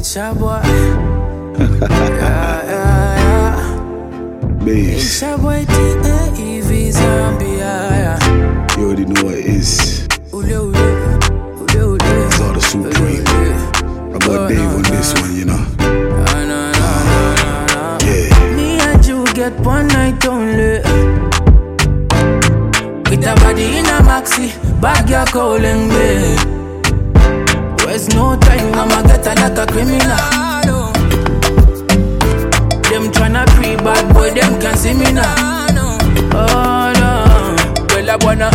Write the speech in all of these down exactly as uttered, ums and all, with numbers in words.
It's your boy. yeah, yeah, yeah. Bass. It's your boy T A E V Zombie. Yeah, yeah. You already know what it is. Ule, ule, ule, ule. It's all the Supreme. I got Oh, Dave no, on no. this one, you know. No, no, no, no, no, no. Yeah. Me and you get one night only. With a body in a maxi, bag you're calling me. There's no time, I'ma get a like a criminal. Them tryna pre-bad boy, them can't see me now. Oh no, well I wanna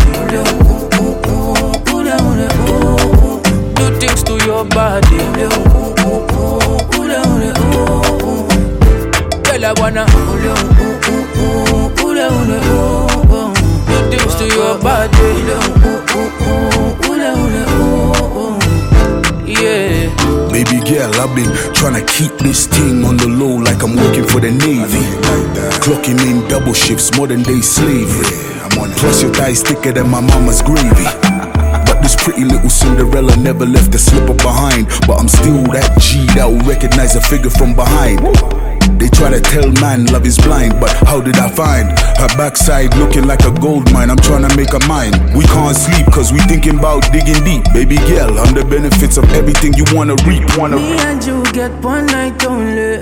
do things to your body. Well I wanna do things to your body. Yeah. Baby girl, I've been tryna keep this thing on the low like I'm working for the Navy. Clocking in double shifts, modern day slavery. Plus your thighs thicker than my mama's gravy. But this pretty little Cinderella never left a slipper behind. But I'm still that G that will recognize a figure from behind. They try to tell man love is blind, but how did I find her backside looking like a gold mine? I'm trying to make her mine. We can't sleep cause we thinking about digging deep. Baby girl, I'm the benefits of everything you wanna reap. Wanna Me and you get one night only.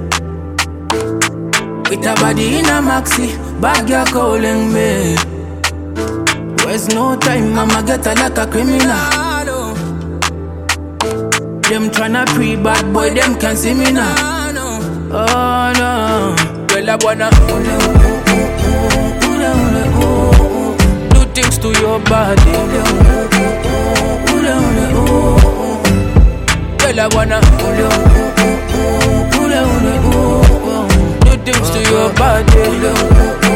With a body in a maxi, bag you're calling me. There's no time, I'ma get a like a criminal. Them tryna pre-bad boy, them can't see me now. Oh no, well I wanna do things to your body. Well I wanna do things to your body.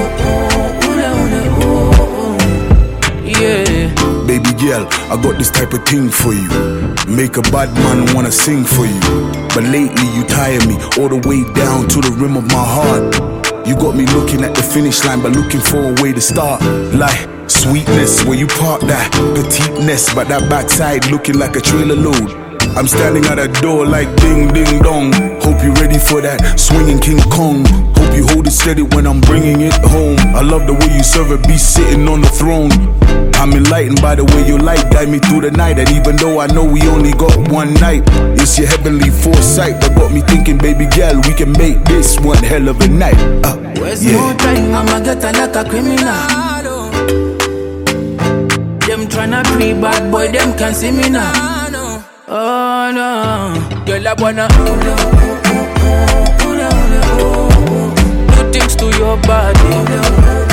Yeah. Baby girl, I got this type of thing for you. Make a bad man wanna sing for you. But lately you tire me all the way down to the rim of my heart. You got me looking at the finish line but looking for a way to start. Like sweetness, where you park that petiteness, but that backside looking like a trailer load. I'm standing at a door like ding ding dong. Hope you're ready for that swinging King Kong. Hope you hold it steady when I'm bringing it home. I love the way you serve a beast sitting on the throne. I'm enlightened by the way your light guide me through the night. And even though I know we only got one night, it's your heavenly foresight that got me thinking, baby girl, we can make this one hell of a night. uh, There's yeah. no time, I'ma get a like a criminal. Them tryna pre-bad boy, them can't see me now. Oh no, girl I wanna do things to your body.